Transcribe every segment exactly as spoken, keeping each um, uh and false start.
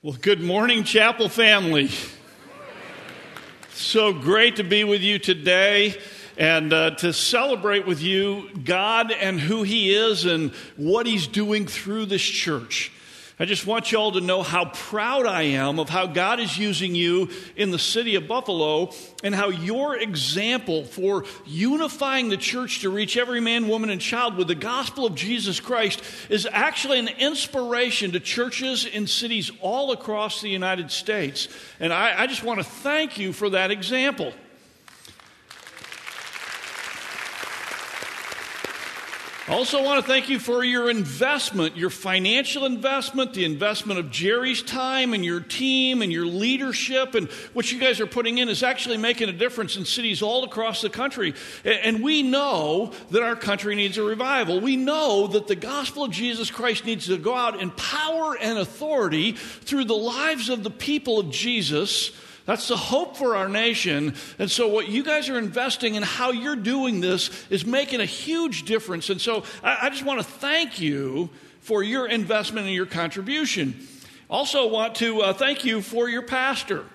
Well, good morning, Chapel family. So great to be with you today and uh, to celebrate with you God and who He is and what He's doing through this church. I just want you all to know how proud I am of how God is using you in the city of Buffalo and how your example for unifying the church to reach every man, woman, and child with the gospel of Jesus Christ is actually an inspiration to churches in cities all across the United States. And I, I just want to thank you for that example. I also want to thank you for your investment, your financial investment, the investment of Jerry's time and your team and your leadership, and what you guys are putting in is actually making a difference in cities all across the country. And we know that our country needs a revival. We know that the gospel of Jesus Christ needs to go out in power and authority through the lives of the people of Jesus. That's the hope for our nation. And so what you guys are investing in, how you're doing this, is making a huge difference. And so I, I just want to thank you for your investment and your contribution. Also want to uh, thank you for your pastor.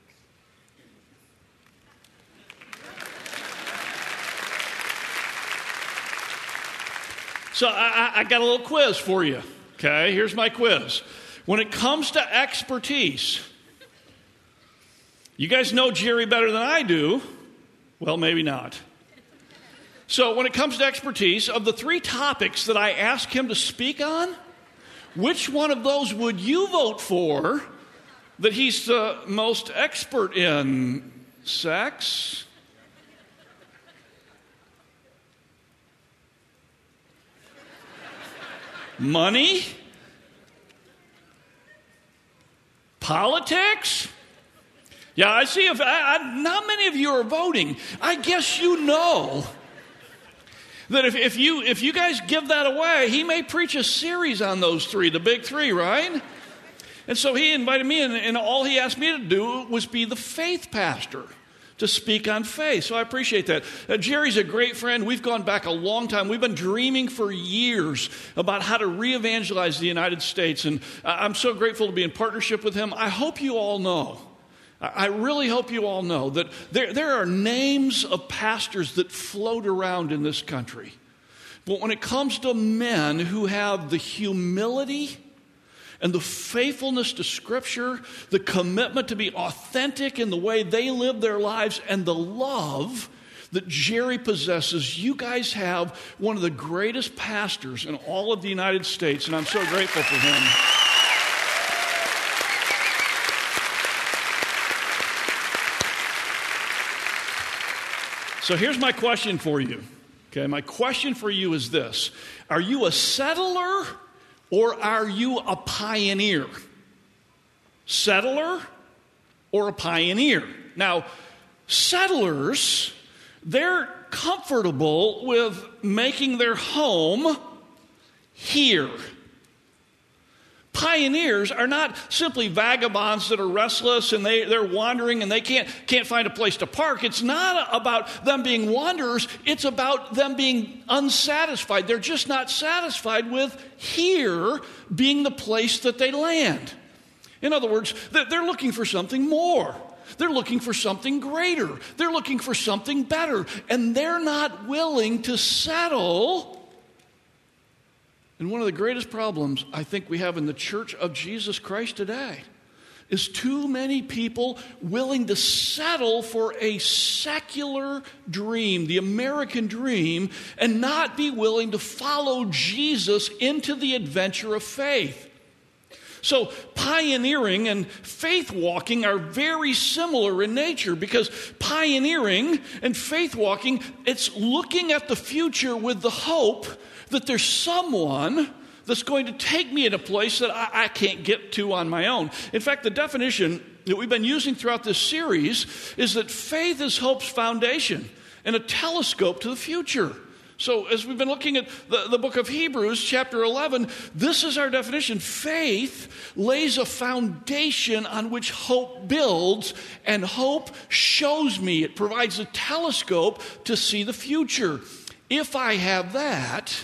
So I, I got a little quiz for you. Okay, here's my quiz. When it comes to expertise, you guys know Jerry better than I do. Well, maybe not. So when it comes to expertise, of the three topics that I asked him to speak on, which one of those would you vote for that he's the most expert in? Sex? Money? Politics? Yeah, I see. If I, I, not many of you are voting. I guess you know that if, if you if you guys give that away, he may preach a series on those three, the big three, right? And so he invited me, and, and all he asked me to do was be the faith pastor, to speak on faith. So I appreciate that. Uh, Jerry's a great friend. We've gone back a long time. We've been dreaming for years about how to re-evangelize the United States, and I'm so grateful to be in partnership with him. I hope you all know, I really hope you all know that there, there are names of pastors that float around in this country. But when it comes to men who have the humility and the faithfulness to Scripture, the commitment to be authentic in the way they live their lives, and the love that Jerry possesses, you guys have one of the greatest pastors in all of the United States, and I'm so grateful for him. So here's my question for you. Okay, my question for you is this. Are you a settler or are you a pioneer? Settler or a pioneer? Now, settlers, they're comfortable with making their home here. Pioneers are not simply vagabonds that are restless and they, they're wandering and they can't, can't find a place to park. It's not about them being wanderers. It's about them being unsatisfied. They're just not satisfied with here being the place that they land. In other words, they're looking for something more. They're looking for something greater. They're looking for something better. And they're not willing to settle. And one of the greatest problems I think we have in the church of Jesus Christ today is too many people willing to settle for a secular dream, the American dream, and not be willing to follow Jesus into the adventure of faith. So pioneering and faith walking are very similar in nature, because pioneering and faith walking, it's looking at the future with the hope that there's someone that's going to take me in a place that I, I can't get to on my own. In fact, the definition that we've been using throughout this series is that faith is hope's foundation and a telescope to the future. So as we've been looking at the, the book of Hebrews, chapter eleven, this is our definition. Faith lays a foundation on which hope builds, and hope shows me. It provides a telescope to see the future. If I have that,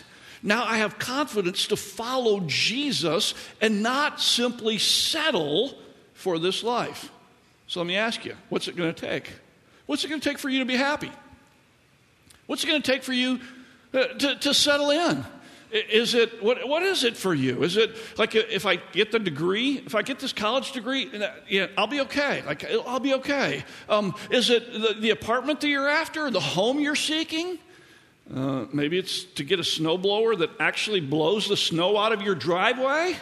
Now I have confidence to follow Jesus and not simply settle for this life. So let me ask you, what's it going to take? What's it going to take for you to be happy? What's it going to take for you uh, to, to settle in? Is it, what, what is it for you? Is it like if I get the degree, if I get this college degree, yeah, I'll be okay. Like, I'll be okay. Um, is it the, the apartment that you're after, the home you're seeking? Uh, maybe it's to get a snowblower that actually blows the snow out of your driveway?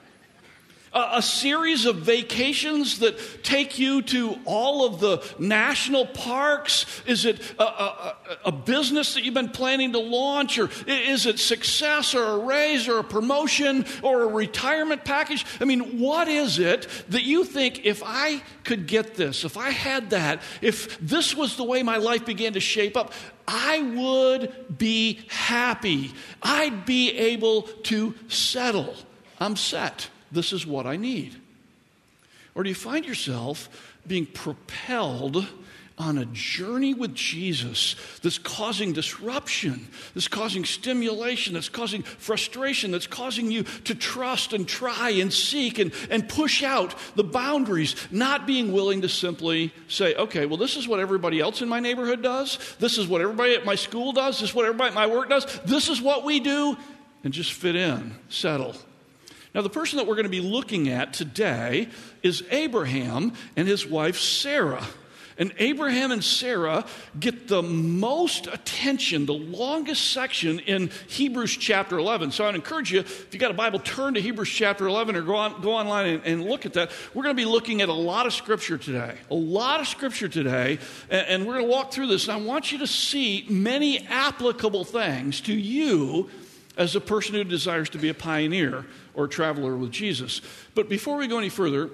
A series of vacations that take you to all of the national parks? Is it a, a, a business that you've been planning to launch? Or is it success or a raise or a promotion or a retirement package? I mean, what is it that you think, if I could get this, if I had that, if this was the way my life began to shape up, I would be happy. I'd be able to settle. I'm set. This is what I need. Or do you find yourself being propelled on a journey with Jesus that's causing disruption, that's causing stimulation, that's causing frustration, that's causing you to trust and try and seek and, and push out the boundaries, not being willing to simply say, okay, well, this is what everybody else in my neighborhood does. This is what everybody at my school does. This is what everybody at my work does. This is what we do. And just fit in, settle. Now, the person that we're going to be looking at today is Abraham and his wife Sarah. And Abraham and Sarah get the most attention, the longest section in Hebrews chapter eleven. So I'd encourage you, if you got a Bible, turn to Hebrews chapter eleven or go on, go online and, and look at that. We're going to be looking at a lot of scripture today, a lot of scripture today, and, and we're going to walk through this. And I want you to see many applicable things to you as a person who desires to be a pioneer or a traveler with Jesus. But before we go any further,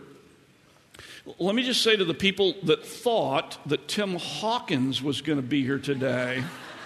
let me just say to the people that thought that Tim Hawkins was going to be here today,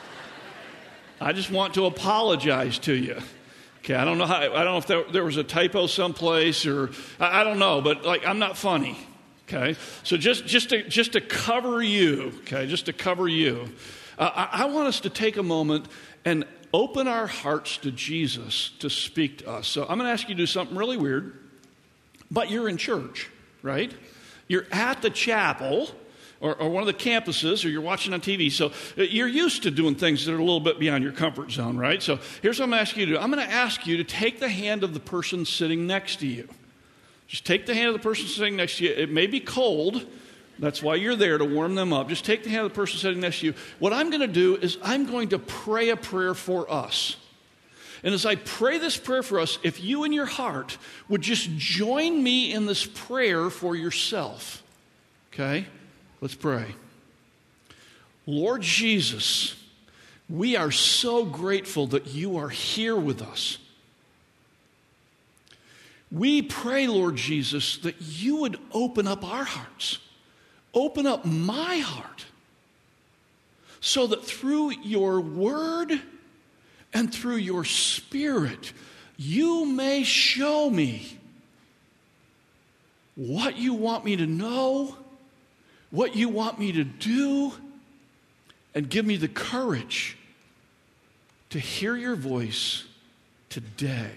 I just want to apologize to you. Okay, I don't know how, I don't know if there, there was a typo someplace or, I, I don't know, but like, I'm not funny. Okay, so just, just, to, just to cover you, okay, just to cover you, uh, I, I want us to take a moment and open our hearts to Jesus to speak to us. So I'm going to ask you to do something really weird, but you're in church, right? You're at the chapel or, or one of the campuses, or you're watching on T V. So you're used to doing things that are a little bit beyond your comfort zone, right? So here's what I'm going to ask you to do. I'm going to ask you to take the hand of the person sitting next to you. Just take the hand of the person sitting next to you. It may be cold. That's why you're there, to warm them up. Just take the hand of the person sitting next to you. What I'm going to do is I'm going to pray a prayer for us. And as I pray this prayer for us, if you in your heart would just join me in this prayer for yourself. Okay? Let's pray. Lord Jesus, we are so grateful that you are here with us. We pray, Lord Jesus, that you would open up our hearts. Open up my heart so that through your word and through your spirit, you may show me what you want me to know, what you want me to do, and give me the courage to hear your voice today.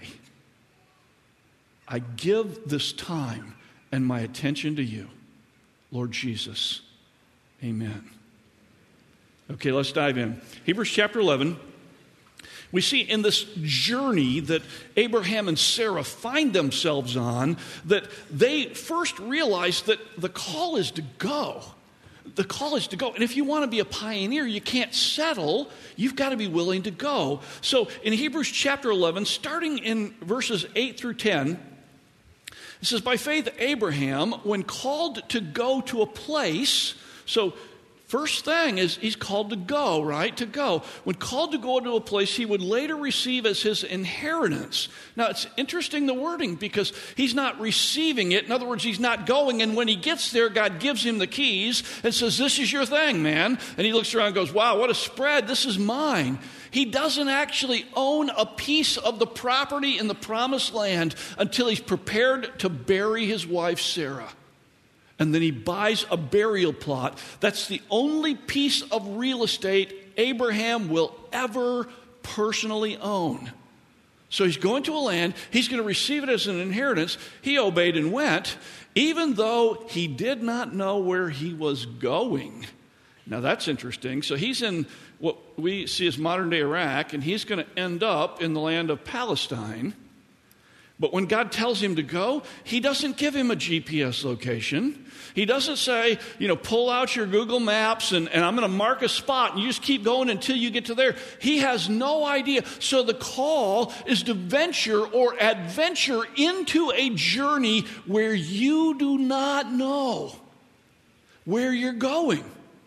I give this time and my attention to you. Lord Jesus, amen. Okay, let's dive in. Hebrews chapter eleven. We see in this journey that Abraham and Sarah find themselves on, that they first realize that the call is to go. The call is to go. And if you want to be a pioneer, you can't settle. You've got to be willing to go. So in Hebrews chapter eleven, starting in verses eight through ten, it says, by faith, Abraham, when called to go to a place, so first thing is he's called to go, right? To go. When called to go to a place he would later receive as his inheritance. Now, it's interesting, the wording, because he's not receiving it. In other words, he's not going, and when he gets there, God gives him the keys and says, this is your thing, man. And he looks around and goes, wow, what a spread. This is mine. He doesn't actually own a piece of the property in the promised land until he's prepared to bury his wife, Sarah. And then he buys a burial plot. That's the only piece of real estate Abraham will ever personally own. So he's going to a land. He's going to receive it as an inheritance. He obeyed and went, even though he did not know where he was going. Now that's interesting. So he's in what we see as modern-day Iraq, and he's going to end up in the land of Palestine. But when God tells him to go, he doesn't give him a G P S location. He doesn't say, you know, pull out your Google Maps and, and I'm going to mark a spot and you just keep going until you get to there. He has no idea. So the call is to venture or adventure into a journey where you do not know where you're going.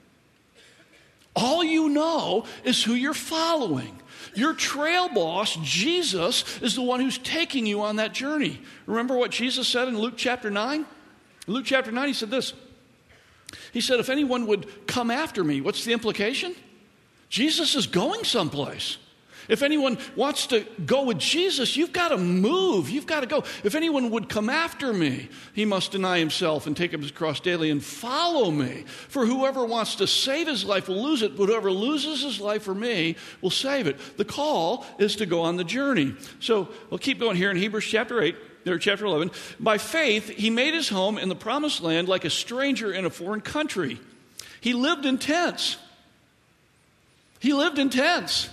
All you know is who you're following. Your trail boss, Jesus, is the one who's taking you on that journey. Remember what Jesus said in Luke chapter nine? In Luke chapter nine, he said this. He said, if anyone would come after me, what's the implication? Jesus is going someplace. If anyone wants to go with Jesus, you've got to move. You've got to go. If anyone would come after me, he must deny himself and take up his cross daily and follow me. For whoever wants to save his life will lose it, but whoever loses his life for me will save it. The call is to go on the journey. So we'll keep going here in Hebrews chapter eight. Or chapter eleven. By faith, he made his home in the promised land like a stranger in a foreign country. He lived in tents. He lived in tents.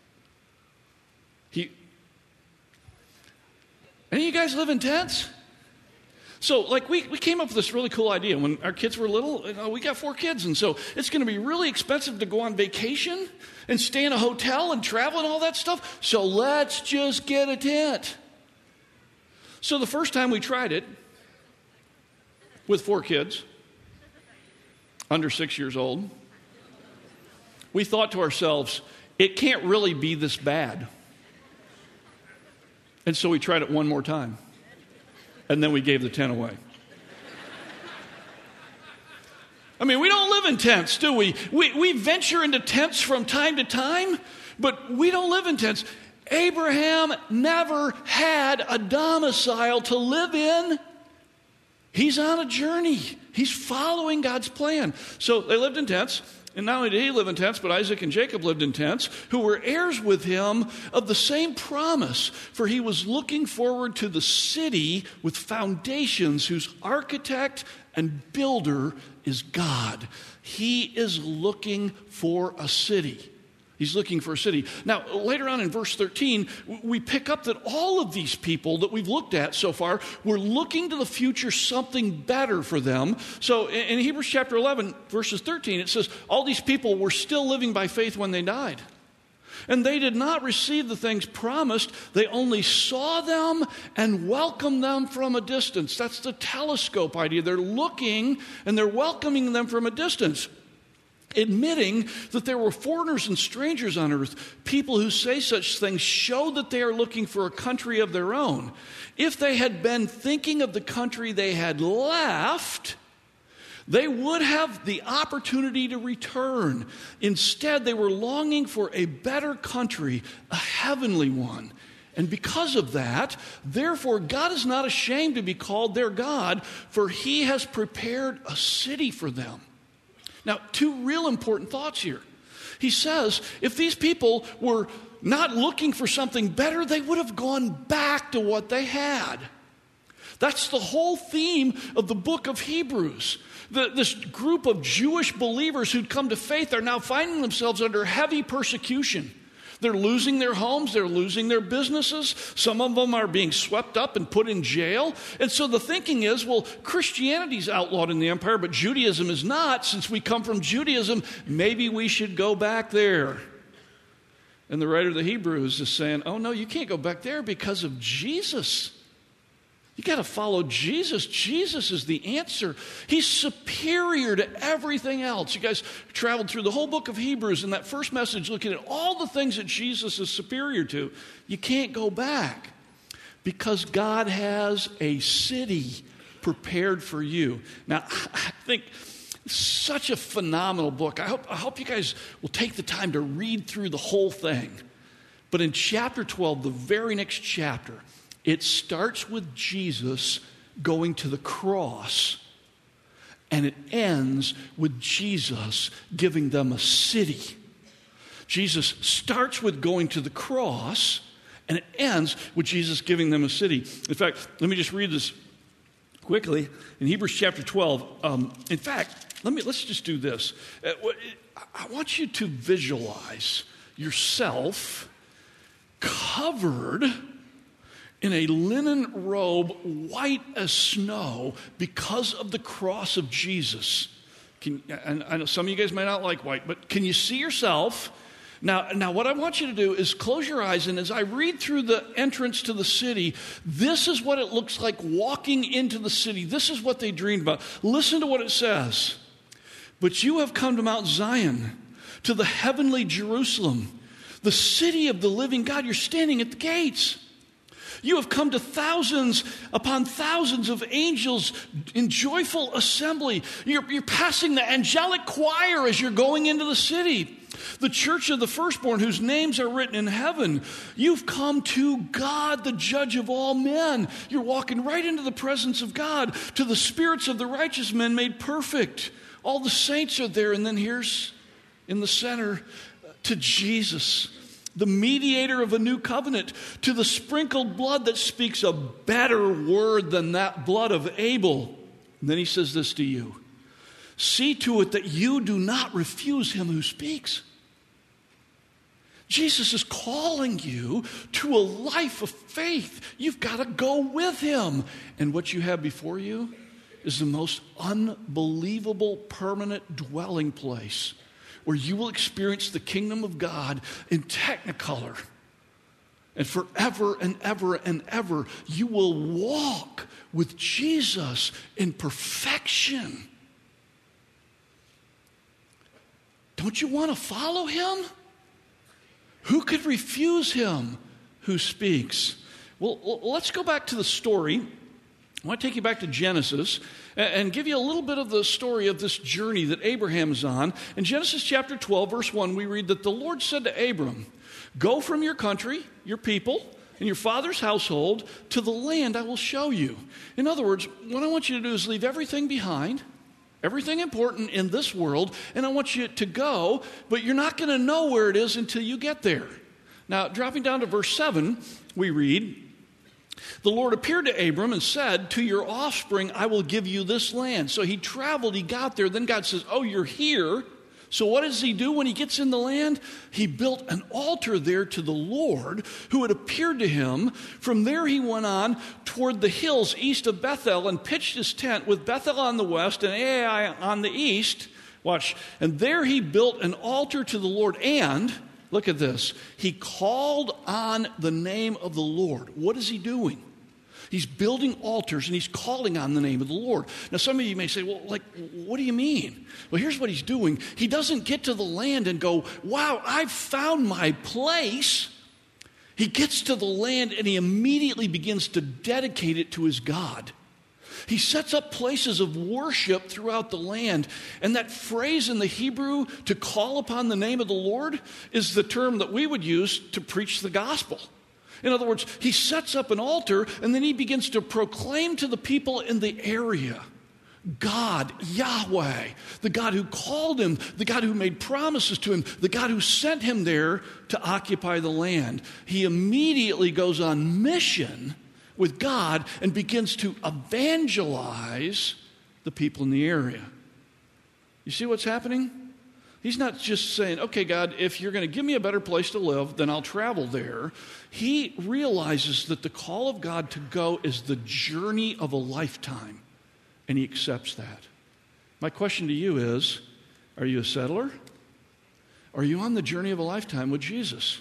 He, any of you guys live in tents? So, like, we, we came up with this really cool idea. When our kids were little, you know, we got four kids, and so it's going to be really expensive to go on vacation and stay in a hotel and travel and all that stuff. So let's just get a tent. So the first time we tried it with four kids, under six years old, we thought to ourselves, it can't really be this bad. And so we tried it one more time. And then we gave the tent away. I mean, we don't live in tents, do we? We, we venture into tents from time to time, but we don't live in tents. Abraham never had a domicile to live in. He's on a journey. He's following God's plan. So they lived in tents. And not only did he live in tents, but Isaac and Jacob lived in tents, who were heirs with him of the same promise. For he was looking forward to the city with foundations, whose architect and builder is God. He is looking for a city. He's looking for a city. Now, later on in verse thirteen, we pick up that all of these people that we've looked at so far were looking to the future, something better for them. So in Hebrews chapter eleven, verses thirteen, it says, all these people were still living by faith when they died. And they did not receive the things promised. They only saw them and welcomed them from a distance. That's the telescope idea. They're looking and they're welcoming them from a distance, admitting that there were foreigners and strangers on earth. People who say such things show that they are looking for a country of their own. If they had been thinking of the country they had left, they would have the opportunity to return. Instead, they were longing for a better country, a heavenly one. And because of that, therefore, God is not ashamed to be called their God, for he has prepared a city for them. Now, two real important thoughts here. He says, if these people were not looking for something better, they would have gone back to what they had. That's the whole theme of the book of Hebrews. The, this group of Jewish believers who'd come to faith are now finding themselves under heavy persecution. They're losing their homes. They're losing their businesses. Some of them are being swept up and put in jail. And so the thinking is, well, Christianity's outlawed in the empire, but Judaism is not. Since we come from Judaism, maybe we should go back there. And the writer of the Hebrews is saying, oh, no, you can't go back there because of Jesus. You got to follow Jesus. Jesus is the answer. He's superior to everything else. You guys traveled through the whole book of Hebrews in that first message looking at all the things that Jesus is superior to. You can't go back because God has a city prepared for you. Now, I think it's such a phenomenal book. I hope, I hope you guys will take the time to read through the whole thing. But in chapter twelve, the very next chapter, it starts with Jesus going to the cross, and it ends with Jesus giving them a city. Jesus starts with going to the cross, And it ends with Jesus giving them a city. In fact, let me just read this quickly. In Hebrews chapter twelve, um, in fact, let me, let's just do this. Uh, I want you to visualize yourself covered in a linen robe, white as snow, because of the cross of Jesus. Can, and I know some of you guys might not like white, but can you see yourself? Now, now, what I want you to do is close your eyes, and as I read through the entrance to the city, this is what it looks like walking into the city. This is what they dreamed about. Listen to what it says. But you have come to Mount Zion, to the heavenly Jerusalem, the city of the living God. You're standing at the gates. You have come to thousands upon thousands of angels in joyful assembly. You're, you're passing the angelic choir as you're going into the city. The church of the firstborn whose names are written in heaven. You've come to God, the judge of all men. You're walking right into the presence of God, to the spirits of the righteous men made perfect. All the saints are there, and then here's in the center to Jesus, the mediator of a new covenant, to the sprinkled blood that speaks a better word than that blood of Abel. And then he says this to you. See to it that you do not refuse him who speaks. Jesus is calling you to a life of faith. You've got to go with him. And what you have before you is the most unbelievable permanent dwelling place where you will experience the kingdom of God in technicolor. And forever and ever and ever, you will walk with Jesus in perfection. Don't you want to follow him? Who could refuse him who speaks? Well, let's go back to the story. I want to take you back to Genesis and give you a little bit of the story of this journey that Abraham is on. In Genesis chapter twelve, verse one, we read that the Lord said to Abram, go from your country, your people, and your father's household to the land I will show you. In other words, what I want you to do is leave everything behind, everything important in this world, and I want you to go, but you're not going to know where it is until you get there. Now, dropping down to verse seven, we read, the Lord appeared to Abram and said, to your offspring, I will give you this land. So he traveled, he got there. Then God says, oh, you're here. So what does he do when he gets in the land? He built an altar there to the Lord who had appeared to him. From there he went on toward the hills east of Bethel and pitched his tent with Bethel on the west and Ai on the east. Watch. And there he built an altar to the Lord and, look at this, he called on the name of the Lord. What is he doing? He's building altars and he's calling on the name of the Lord. Now, some of you may say, well, like, what do you mean? Well, here's what he's doing. He doesn't get to the land and go, wow, I've found my place. He gets to the land and he immediately begins to dedicate it to his God. He sets up places of worship throughout the land. And that phrase in the Hebrew, to call upon the name of the Lord, is the term that we would use to preach the gospel. In other words, he sets up an altar and then he begins to proclaim to the people in the area, God, Yahweh, the God who called him, the God who made promises to him, the God who sent him there to occupy the land. He immediately goes on mission with God and begins to evangelize the people in the area. You see what's happening? He's not just saying, okay, God, if you're going to give me a better place to live, then I'll travel there. He realizes that the call of God to go is the journey of a lifetime, and he accepts that. My question to you is, are you a settler? Are you on the journey of a lifetime with Jesus?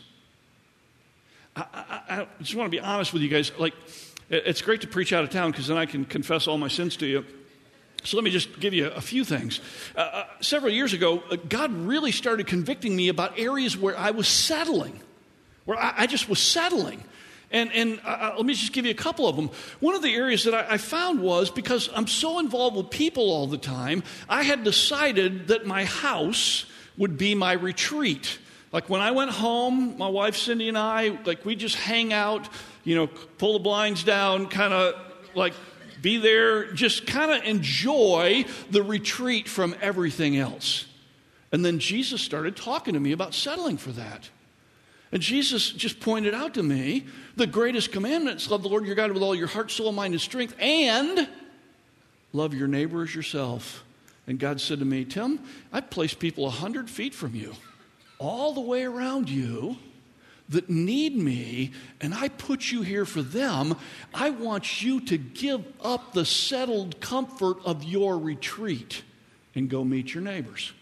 I, I, I just want to be honest with you guys. Like, it's great to preach out of town because then I can confess all my sins to you. So let me just give you a few things. Uh, uh, several years ago, uh, God really started convicting me about areas where I was settling, where I, I just was settling. And, and uh, let me just give you a couple of them. One of the areas that I, I found was because I'm so involved with people all the time, I had decided that my house would be my retreat. Like when I went home, my wife Cindy and I, like we just hang out, you know, pull the blinds down, kind of like be there, just kind of enjoy the retreat from everything else. And then Jesus started talking to me about settling for that. And Jesus just pointed out to me the greatest commandments: love the Lord your God with all your heart, soul, mind, and strength, and love your neighbor as yourself. And God said to me, Tim, I've placed people a hundred feet from you, all the way around you, that need me, and I put you here for them. I want you to give up the settled comfort of your retreat and go meet your neighbors.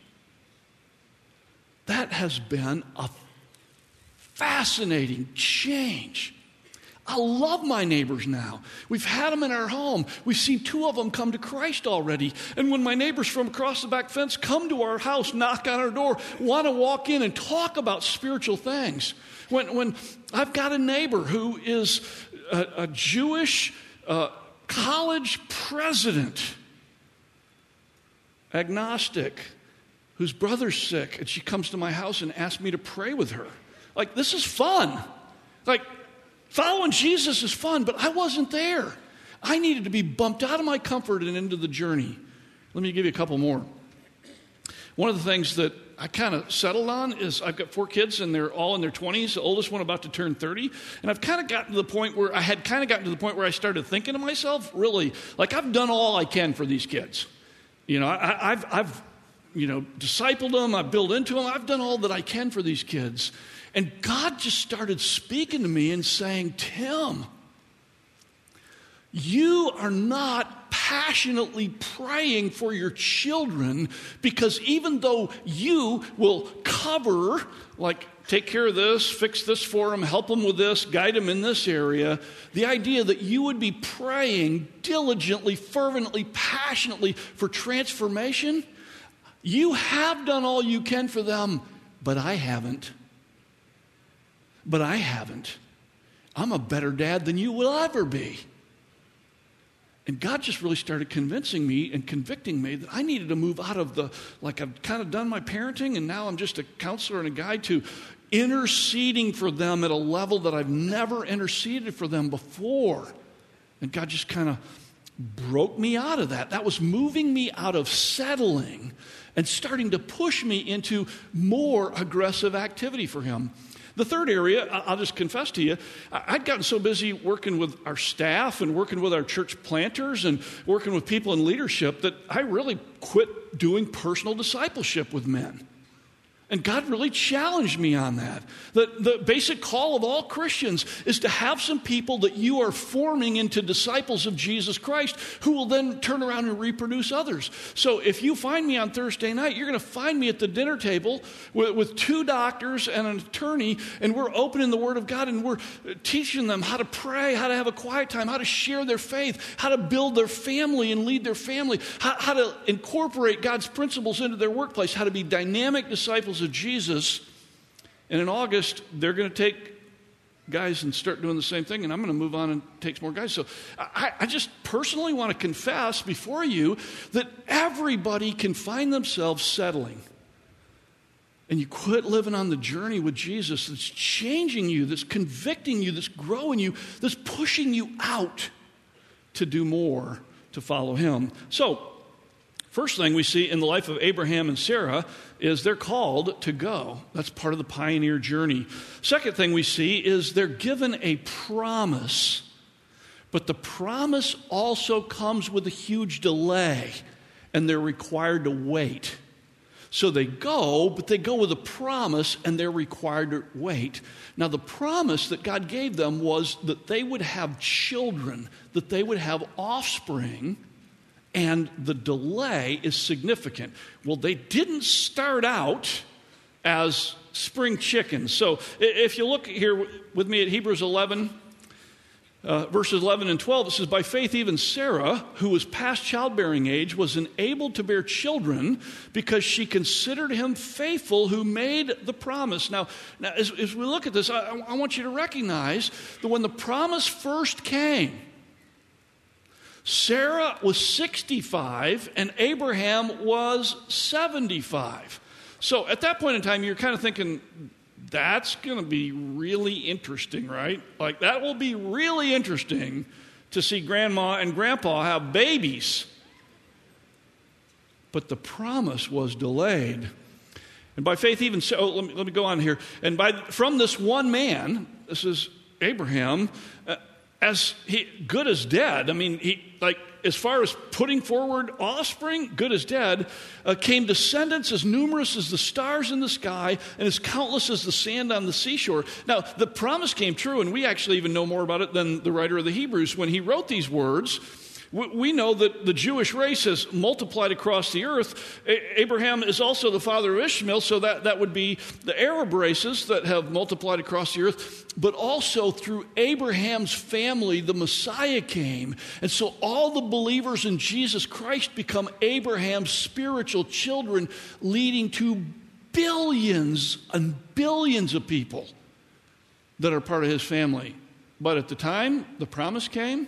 That has been a fascinating change. I love my neighbors now. We've had them in our home. We've seen two of them come to Christ already. And when my neighbors from across the back fence come to our house, knock on our door, want to walk in and talk about spiritual things. When, when I've got a neighbor who is a, a Jewish uh, college president, agnostic, whose brother's sick, and she comes to my house and asks me to pray with her. Like, this is fun. Like, following Jesus is fun, but I wasn't there. I needed to be bumped out of my comfort and into the journey. Let me give you a couple more. One of the things that I kind of settled on is I've got four kids, and they're all in their twenties, the oldest one about to turn thirty. And I've kind of gotten to the point where I had kind of gotten to the point where I started thinking to myself, really, like, I've done all I can for these kids. You know, I, I've, I've, you know, discipled them, I've built into them, I've done all that I can for these kids. And God just started speaking to me and saying, Tim, you are not passionately praying for your children, because even though you will cover, like, take care of this, fix this for them, help them with this, guide them in this area, the idea that you would be praying diligently, fervently, passionately for transformation, you have done all you can for them, but I haven't. But I haven't. I'm a better dad than you will ever be. And God just really started convincing me and convicting me that I needed to move out of the, like, I've kind of done my parenting and now I'm just a counselor and a guide, to interceding for them at a level that I've never interceded for them before. And God just kind of broke me out of that. That was moving me out of settling and starting to push me into more aggressive activity for Him. The third area, I'll just confess to you, I'd gotten so busy working with our staff and working with our church planters and working with people in leadership that I really quit doing personal discipleship with men. And God really challenged me on that. The, the basic call of all Christians is to have some people that you are forming into disciples of Jesus Christ who will then turn around and reproduce others. So if you find me on Thursday night, you're going to find me at the dinner table with, with two doctors and an attorney, and we're opening the Word of God and we're teaching them how to pray, how to have a quiet time, how to share their faith, how to build their family and lead their family, how, how to incorporate God's principles into their workplace, how to be dynamic disciples of Jesus. And in August, they're going to take guys and start doing the same thing, and I'm going to move on and take some more guys. So I, I just personally want to confess before you that everybody can find themselves settling. And you quit living on the journey with Jesus that's changing you, that's convicting you, that's growing you, that's pushing you out to do more, to follow Him. So, first thing we see in the life of Abraham and Sarah is they're called to go. That's part of the pioneer journey. Second thing we see is they're given a promise, but the promise also comes with a huge delay, and they're required to wait. So they go, but they go with a promise, and they're required to wait. Now, the promise that God gave them was that they would have children, that they would have offspring, and the delay is significant. Well, they didn't start out as spring chickens. So if you look here with me at Hebrews eleven, uh, verses eleven and twelve, it says, by faith even Sarah, who was past childbearing age, was enabled to bear children because she considered him faithful who made the promise. Now, now as, as we look at this, I, I want you to recognize that when the promise first came, Sarah was sixty-five and Abraham was seventy-five. So at that point in time, you're kind of thinking, that's going to be really interesting, right? Like, that will be really interesting to see grandma and grandpa have babies. But the promise was delayed. And by faith even so, oh, let me, let me go on here. And by from this one man, this is Abraham, uh, as he good as dead. I mean, he like as far as putting forward offspring, good as dead, uh, came descendants as numerous as the stars in the sky and as countless as the sand on the seashore. Now, the promise came true, and we actually even know more about it than the writer of the Hebrews. When he wrote these words, we know that the Jewish race has multiplied across the earth. Abraham is also the father of Ishmael, so that, that would be the Arab races that have multiplied across the earth. But also through Abraham's family, the Messiah came. And so all the believers in Jesus Christ become Abraham's spiritual children, leading to billions and billions of people that are part of his family. But at the time the promise came,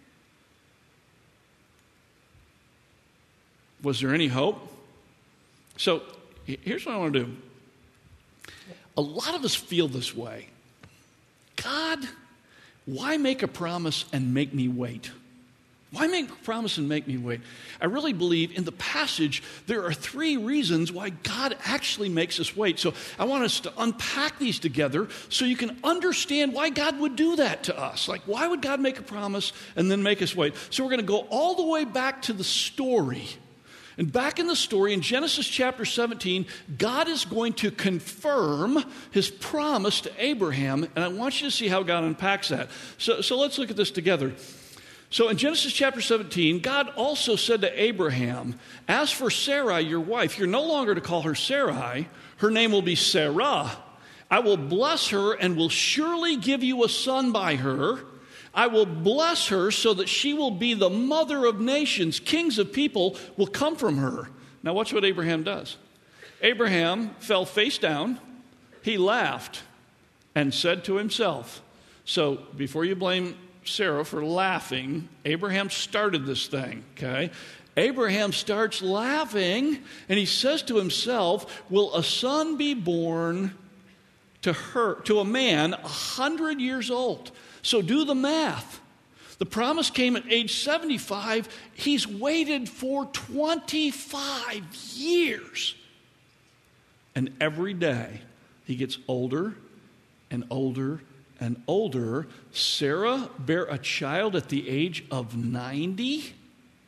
was there any hope? So here's what I want to do. A lot of us feel this way. God, why make a promise and make me wait? Why make a promise and make me wait? I really believe in the passage there are three reasons why God actually makes us wait. So I want us to unpack these together so you can understand why God would do that to us. Like, why would God make a promise and then make us wait? So we're going to go all the way back to the story. And back in the story, in Genesis chapter seventeen, God is going to confirm his promise to Abraham, and I want you to see how God unpacks that. So, so let's look at this together. So in Genesis chapter seventeen, God also said to Abraham, as for Sarai, your wife, you're no longer to call her Sarai. Her name will be Sarah. I will bless her and will surely give you a son by her. I will bless her so that she will be the mother of nations. Kings of people will come from her. Now watch what Abraham does. Abraham fell face down. He laughed and said to himself. So before you blame Sarah for laughing, Abraham started this thing, okay? Abraham starts laughing and he says to himself, will a son be born to her, to a man a hundred years old? So do the math. The promise came at age seventy-five. He's waited for twenty-five years. And every day he gets older and older and older. Sarah bare a child at the age of ninety.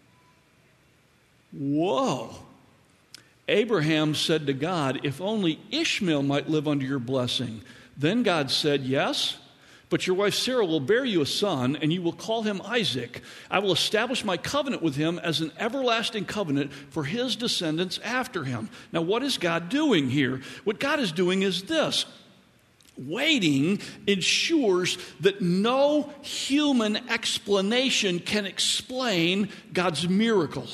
Whoa. Abraham said to God, if only Ishmael might live under your blessing. Then God said, yes, but your wife Sarah will bear you a son, and you will call him Isaac. I will establish my covenant with him as an everlasting covenant for his descendants after him. Now, what is God doing here? What God is doing is this. Waiting ensures that no human explanation can explain God's miracle.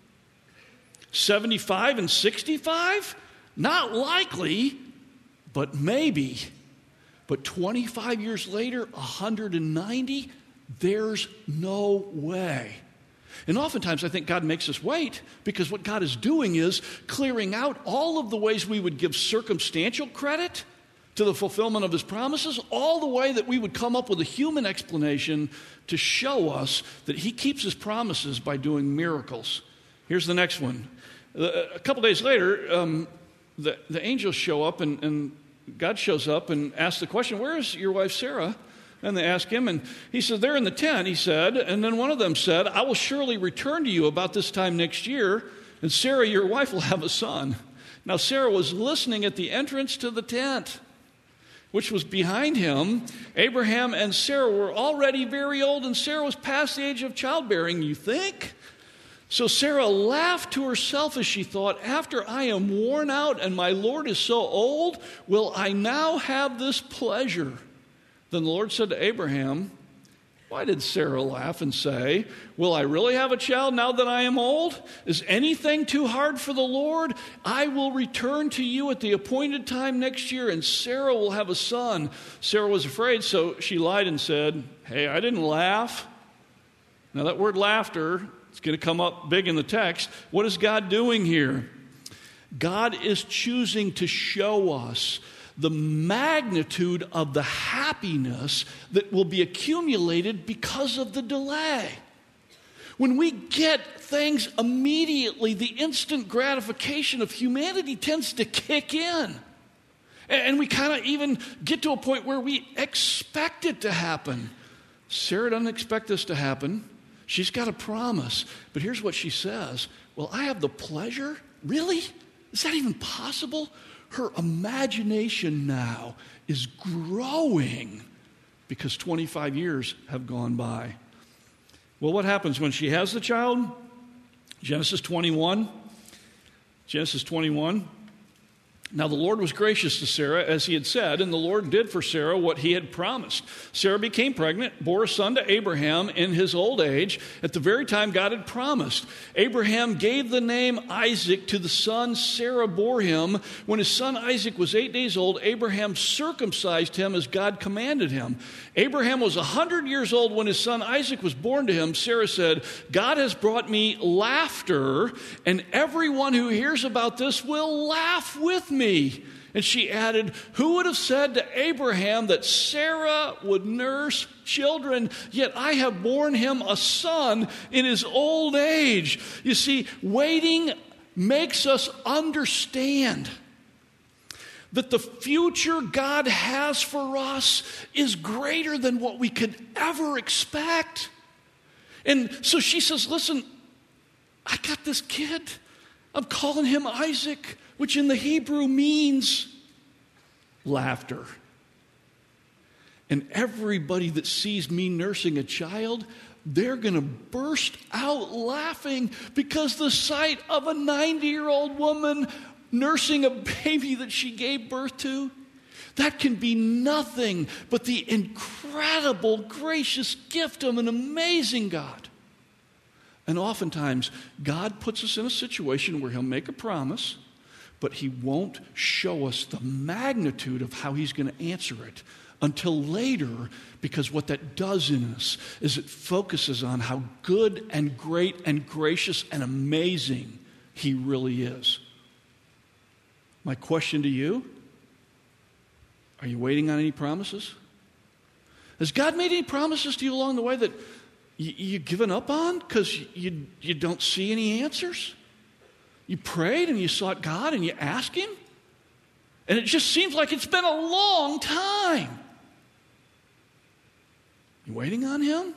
seventy-five and sixty-five? Not likely, but maybe. But twenty-five years later, one hundred ninety, there's no way. And oftentimes I think God makes us wait because what God is doing is clearing out all of the ways we would give circumstantial credit to the fulfillment of his promises, all the way that we would come up with a human explanation to show us that he keeps his promises by doing miracles. Here's the next one. A couple days later, um, the, the angels show up and, and God shows up and asks the question, where is your wife Sarah? And they ask him, and he said, they're in the tent, he said. And then one of them said, I will surely return to you about this time next year, and Sarah, your wife, will have a son. Now Sarah was listening at the entrance to the tent, which was behind him. Abraham and Sarah were already very old, and Sarah was past the age of childbearing, you think? So Sarah laughed to herself as she thought, after I am worn out and my Lord is so old, will I now have this pleasure? Then the Lord said to Abraham, why did Sarah laugh and say, will I really have a child now that I am old? Is anything too hard for the Lord? I will return to you at the appointed time next year, and Sarah will have a son. Sarah was afraid, so she lied and said, hey, I didn't laugh. Now that word laughter, it's going to come up big in the text. What is God doing here? God is choosing to show us the magnitude of the happiness that will be accumulated because of the delay. When we get things immediately, the instant gratification of humanity tends to kick in. And we kind of even get to a point where we expect it to happen. Sarah doesn't expect this to happen. She's got a promise. But here's what she says. Well, I have the pleasure. Really? Is that even possible? Her imagination now is growing because twenty-five years have gone by. Well, what happens when she has the child? Genesis twenty-one. Genesis twenty-one. Now the Lord was gracious to Sarah, as he had said, and the Lord did for Sarah what he had promised. Sarah became pregnant, bore a son to Abraham in his old age, at the very time God had promised. Abraham gave the name Isaac to the son Sarah bore him. When his son Isaac was eight days old, Abraham circumcised him as God commanded him. Abraham was a hundred years old when his son Isaac was born to him. Sarah said, God has brought me laughter, and everyone who hears about this will laugh with me. And she added, who would have said to Abraham that Sarah would nurse children, yet I have borne him a son in his old age. You see, waiting makes us understand that the future God has for us is greater than what we could ever expect. And so she says, listen, I got this kid. I'm calling him Isaac, which in the Hebrew means laughter. And everybody that sees me nursing a child, they're going to burst out laughing because the sight of a ninety-year-old woman nursing a baby that she gave birth to, that can be nothing but the incredible, gracious gift of an amazing God. And oftentimes, God puts us in a situation where he'll make a promise, but he won't show us the magnitude of how he's going to answer it until later, because what that does in us is it focuses on how good and great and gracious and amazing he really is. My question to you, are you waiting on any promises? Has God made any promises to you along the way that you, you've given up on because you, you don't see any answers? You prayed and you sought God and you asked him, and it just seems like it's been a long time. You waiting on him?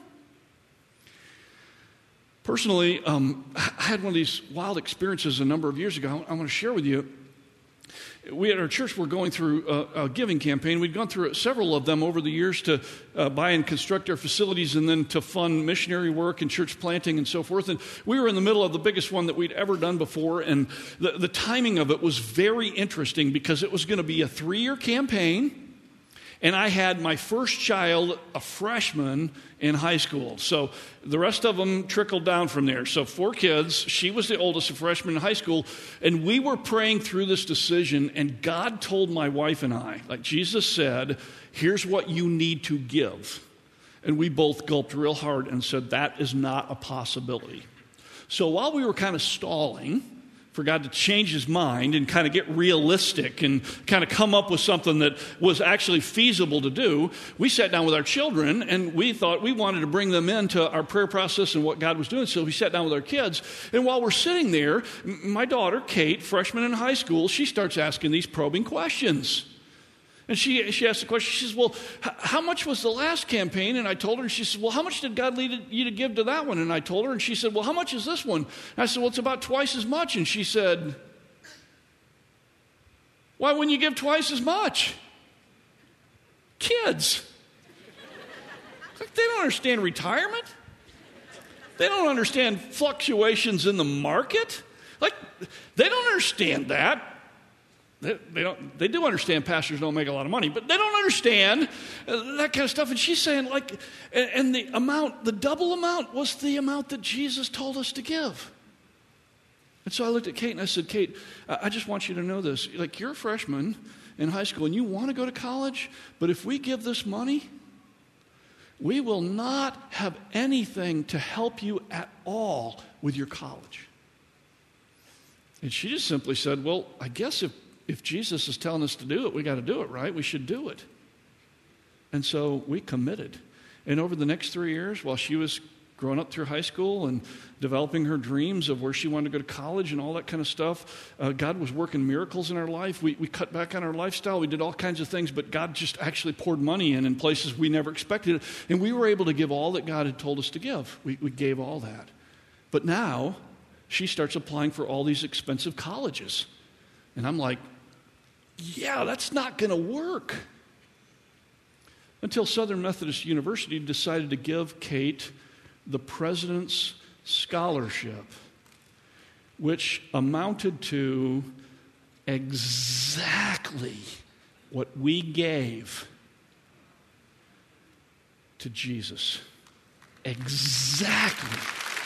Personally, um, I had one of these wild experiences a number of years ago I want to share with you. We at our church were going through a, a giving campaign. We'd gone through several of them over the years to uh, buy and construct our facilities and then to fund missionary work and church planting and so forth. And we were in the middle of the biggest one that we'd ever done before. And the, the timing of it was very interesting because it was going to be a three-year campaign. And I had my first child, a freshman, in high school. So the rest of them trickled down from there. So four kids. She was the oldest, a freshman in high school. And we were praying through this decision, and God told my wife and I, like Jesus said, here's what you need to give. And we both gulped real hard and said, that is not a possibility. So while we were kind of stalling for God to change his mind and kind of get realistic and kind of come up with something that was actually feasible to do, we sat down with our children and we thought we wanted to bring them into our prayer process and what God was doing. So we sat down with our kids. And while we're sitting there, my daughter, Kate, freshman in high school, she starts asking these probing questions. And she she asked the question, she says, well, h- how much was the last campaign? And I told her, and she said, well, how much did God lead you to give to that one? And I told her, and she said, well, how much is this one? And I said, well, it's about twice as much. And she said, why wouldn't you give twice as much? Kids. Like, they don't understand retirement. They don't understand fluctuations in the market. Like, they don't understand that. They, they don't. They do understand pastors don't make a lot of money, but they don't understand uh, that kind of stuff. And she's saying, like, and, and the amount, the double amount was the amount that Jesus told us to give. And so I looked at Kate and I said, Kate, I, I just want you to know this. Like, you're a freshman in high school and you want to go to college, but if we give this money, we will not have anything to help you at all with your college. And she just simply said, well, I guess if If Jesus is telling us to do it, we got to do it, right? We should do it. And so we committed. And over the next three years, while she was growing up through high school and developing her dreams of where she wanted to go to college and all that kind of stuff. Uh, God was working miracles in our life. We, we cut back on our lifestyle. We did all kinds of things, but God just actually poured money in in places we never expected it. And we were able to give all that God had told us to give. We, we gave all that. But now she starts applying for all these expensive colleges. And I'm like, yeah, that's not going to work. Until Southern Methodist University decided to give Kate the President's Scholarship, which amounted to exactly what we gave to Jesus. Exactly.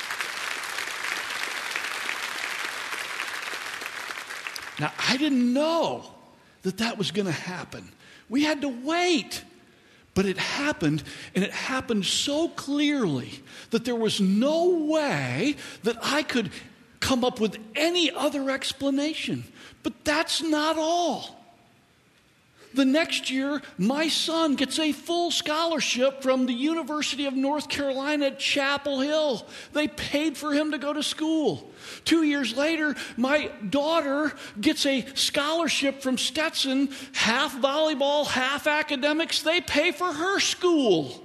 Now, I didn't know that that was going to happen. We had to wait. But it happened, and it happened so clearly that there was no way that I could come up with any other explanation. But that's not all. The next year, my son gets a full scholarship from the University of North Carolina at Chapel Hill. They paid for him to go to school. Two years later, my daughter gets a scholarship from Stetson, half volleyball, half academics. They pay for her school.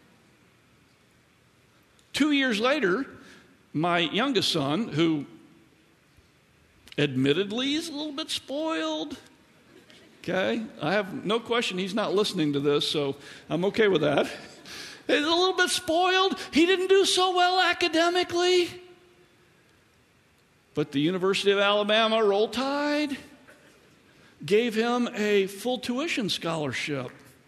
Two years later, my youngest son, who admittedly is a little bit spoiled, okay, I have no question he's not listening to this, so I'm okay with that. He's a little bit spoiled. He didn't do so well academically. But the University of Alabama, Roll Tide, gave him a full tuition scholarship.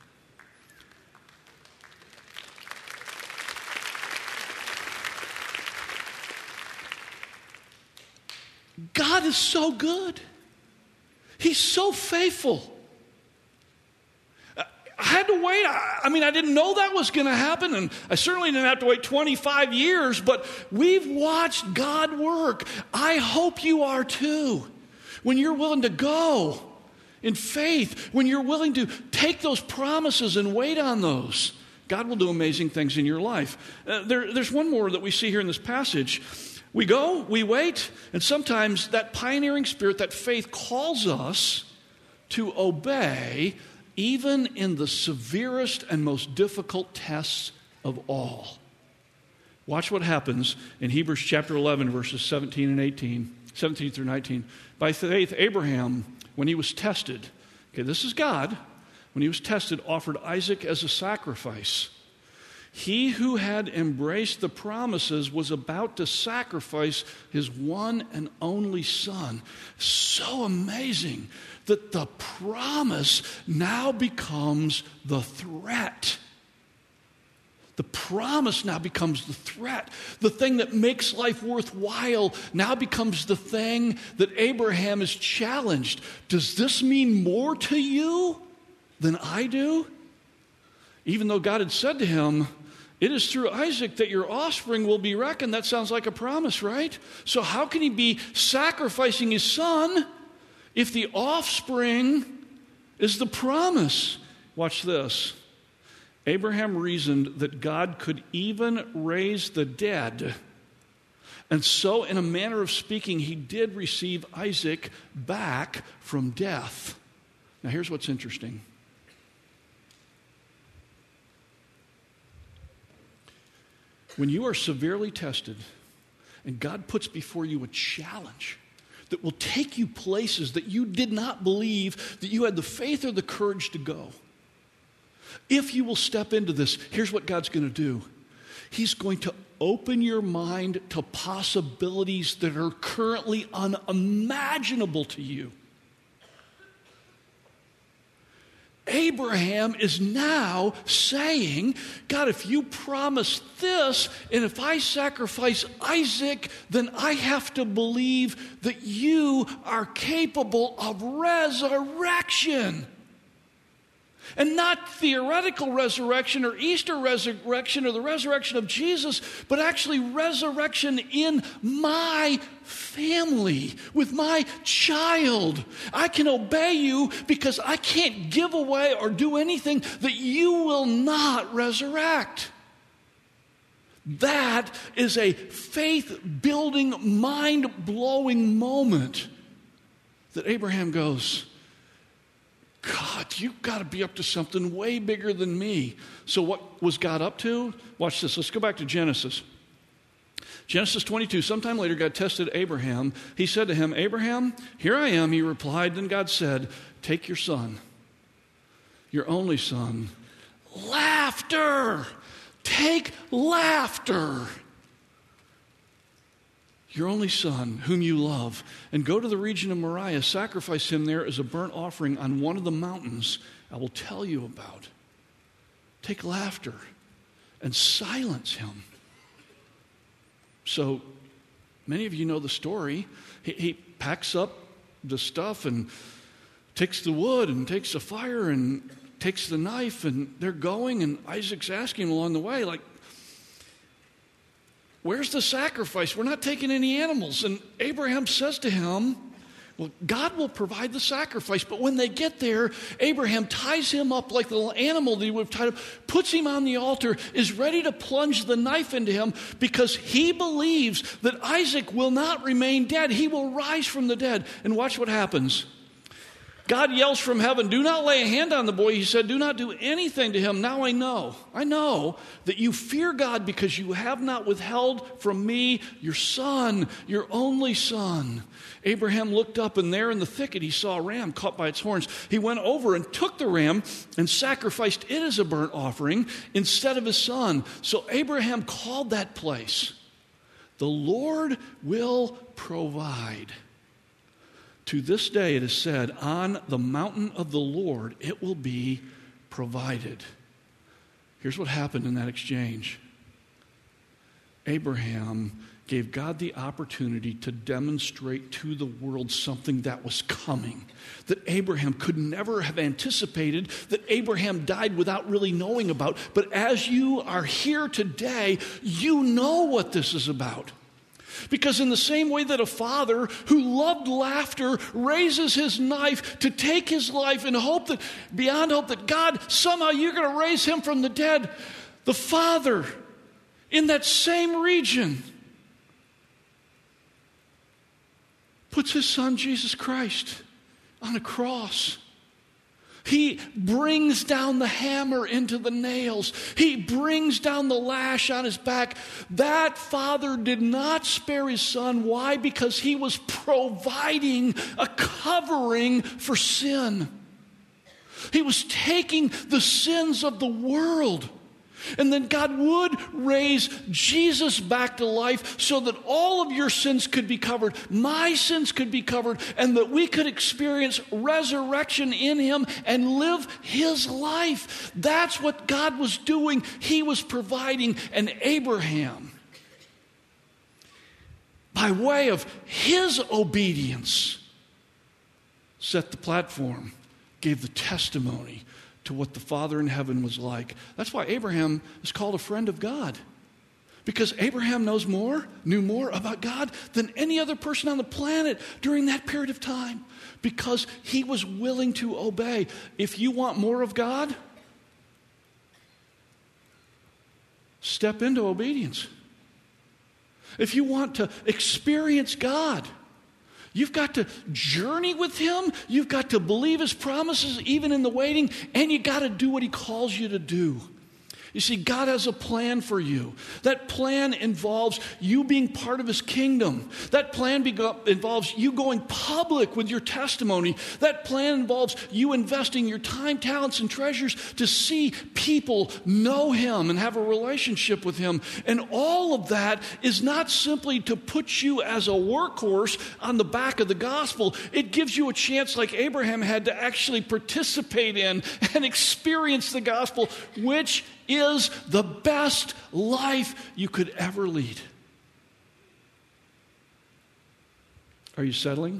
God is so good. He's so faithful. I had to wait. I mean, I didn't know that was going to happen, and I certainly didn't have to wait twenty-five years, but we've watched God work. I hope you are too. When you're willing to go in faith, when you're willing to take those promises and wait on those, God will do amazing things in your life. Uh, there, there's one more that we see here in this passage. We go, we wait, and sometimes that pioneering spirit, that faith calls us to obey even in the severest and most difficult tests of all. Watch what happens in Hebrews chapter eleven, verses seventeen and eighteen, seventeen through nineteen. By faith, Abraham, when he was tested, okay, this is God, when he was tested, offered Isaac as a sacrifice. He who had embraced the promises was about to sacrifice his one and only son. So amazing that the promise now becomes the threat. The promise now becomes the threat. The thing that makes life worthwhile now becomes the thing that Abraham is challenged. Does this mean more to you than I do? Even though God had said to him, it is through Isaac that your offspring will be reckoned. That sounds like a promise, right? So how can he be sacrificing his son if the offspring is the promise? Watch this. Abraham reasoned that God could even raise the dead. And so, in a manner of speaking, he did receive Isaac back from death. Now, here's what's interesting. When you are severely tested and God puts before you a challenge that will take you places that you did not believe that you had the faith or the courage to go, if you will step into this, here's what God's going to do. He's going to open your mind to possibilities that are currently unimaginable to you. Abraham is now saying, God, if you promise this, and if I sacrifice Isaac, then I have to believe that you are capable of resurrection. And not theoretical resurrection or Easter resurrection or the resurrection of Jesus, but actually resurrection in my family, with my child. I can obey you because I can't give away or do anything that you will not resurrect. That is a faith-building, mind-blowing moment that Abraham goes, God, you've got to be up to something way bigger than me. So what was God up to? Watch this. Let's go back to Genesis. Genesis twenty-two, sometime later, God tested Abraham. He said to him, Abraham, here I am, he replied. Then God said, take your son, your only son. Laughter. Take laughter. Your only son, whom you love, and go to the region of Moriah, sacrifice him there as a burnt offering on one of the mountains I will tell you about. Take laughter and silence him. So, many of you know the story. He, he packs up the stuff and takes the wood and takes the fire and takes the knife, and they're going, and Isaac's asking him along the way, like, where's the sacrifice? We're not taking any animals. And Abraham says to him, well, God will provide the sacrifice. But when they get there, Abraham ties him up like the little animal that he would have tied up, puts him on the altar, is ready to plunge the knife into him because he believes that Isaac will not remain dead. He will rise from the dead. And watch what happens. God yells from heaven, do not lay a hand on the boy. He said, do not do anything to him. Now I know, I know that you fear God because you have not withheld from me your son, your only son. Abraham looked up, and there in the thicket he saw a ram caught by its horns. He went over and took the ram and sacrificed it as a burnt offering instead of his son. So Abraham called that place, the Lord will provide. To this day it is said, on the mountain of the Lord it will be provided. Here's what happened in that exchange. Abraham gave God the opportunity to demonstrate to the world something that was coming, that Abraham could never have anticipated, that Abraham died without really knowing about. But as you are here today, you know what this is about. Because in the same way that a father who loved laughter raises his knife to take his life in hope that, beyond hope that God, somehow you're going to raise him from the dead, the Father in that same region puts his son Jesus Christ on a cross. He brings down the hammer into the nails. He brings down the lash on his back. That father did not spare his son. Why? Because he was providing a covering for sin. He was taking the sins of the world. And then God would raise Jesus back to life so that all of your sins could be covered, my sins could be covered, and that we could experience resurrection in him and live his life. That's what God was doing. He was providing. And Abraham, by way of his obedience, set the platform, gave the testimony to what the Father in heaven was like. That's why Abraham is called a friend of God. Because Abraham knows more, knew more about God than any other person on the planet during that period of time. Because he was willing to obey. If you want more of God, step into obedience. If you want to experience God, you've got to journey with him. You've got to believe his promises even in the waiting. And you got to do what he calls you to do. You see, God has a plan for you. That plan involves you being part of his kingdom. That plan be- involves you going public with your testimony. That plan involves you investing your time, talents, and treasures to see people know him and have a relationship with him. And all of that is not simply to put you as a workhorse on the back of the gospel. It gives you a chance, like Abraham had, to actually participate in and experience the gospel, which is the best life you could ever lead. Are you settling?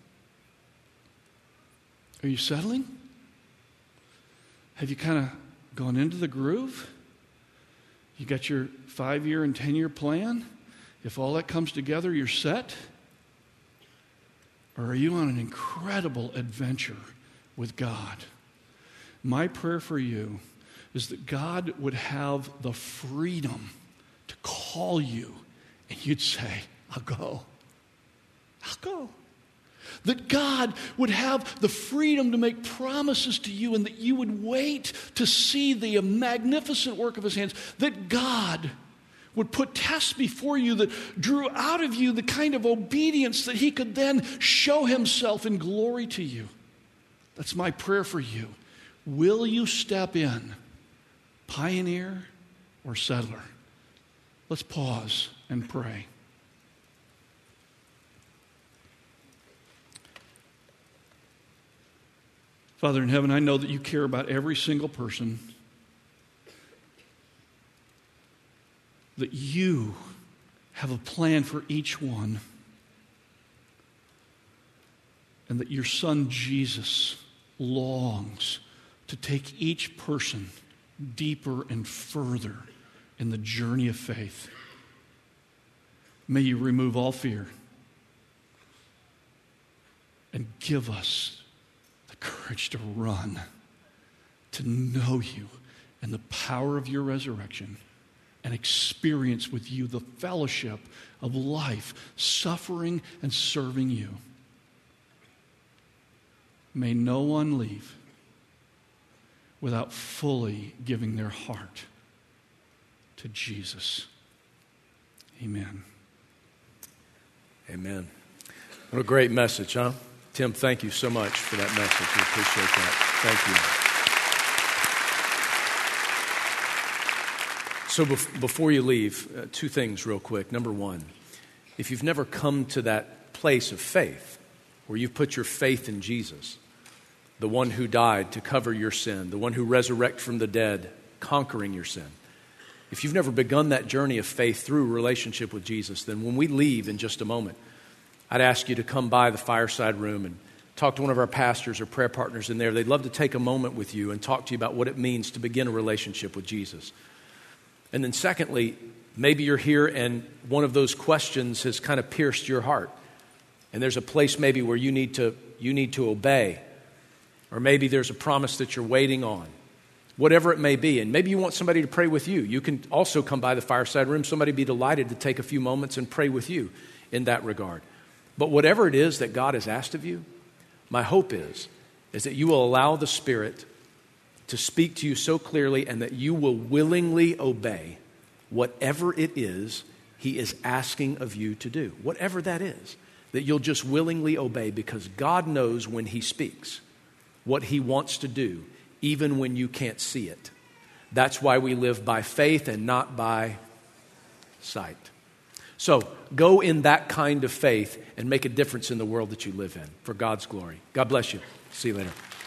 Are you settling? Have you kind of gone into the groove? You got your five-year and ten-year plan? If all that comes together, you're set? Or are you on an incredible adventure with God? My prayer for you is that God would have the freedom to call call you and you'd say, I'll go. I'll go. That God would have the freedom to make promises to you and that you would wait to see the magnificent work of his hands. That God would put tests before you that drew out of you the kind of obedience that he could then show himself in glory to you. That's my prayer for you. Will you step in, pioneer or settler? Let's pause and pray. Father in heaven, I know that you care about every single person, that you have a plan for each one, and that your Son Jesus longs to take each person deeper and further in the journey of faith. May you remove all fear and give us the courage to run, to know you and the power of your resurrection, and experience with you the fellowship of life, suffering and serving you. May no one leave without fully giving their heart to Jesus. Amen. Amen. What a great message, huh? Tim, thank you so much for that message. We appreciate that. Thank you. So bef- before you leave, uh, two things real quick. Number one, if you've never come to that place of faith where you've put your faith in Jesus, the one who died to cover your sin, the one who resurrected from the dead, conquering your sin. If you've never begun that journey of faith through relationship with Jesus, then when we leave in just a moment, I'd ask you to come by the fireside room and talk to one of our pastors or prayer partners in there. They'd love to take a moment with you and talk to you about what it means to begin a relationship with Jesus. And then secondly, maybe you're here and one of those questions has kind of pierced your heart. And there's a place maybe where you need to you need to obey. Or maybe there's a promise that you're waiting on. Whatever it may be. And maybe you want somebody to pray with you. You can also come by the fireside room. Somebody would be delighted to take a few moments and pray with you in that regard. But whatever it is that God has asked of you, my hope is, is that you will allow the Spirit to speak to you so clearly and that you will willingly obey whatever it is He is asking of you to do. Whatever that is, that you'll just willingly obey because God knows when He speaks what He wants to do, even when you can't see it. That's why we live by faith and not by sight. So go in that kind of faith and make a difference in the world that you live in for God's glory. God bless you. See you later.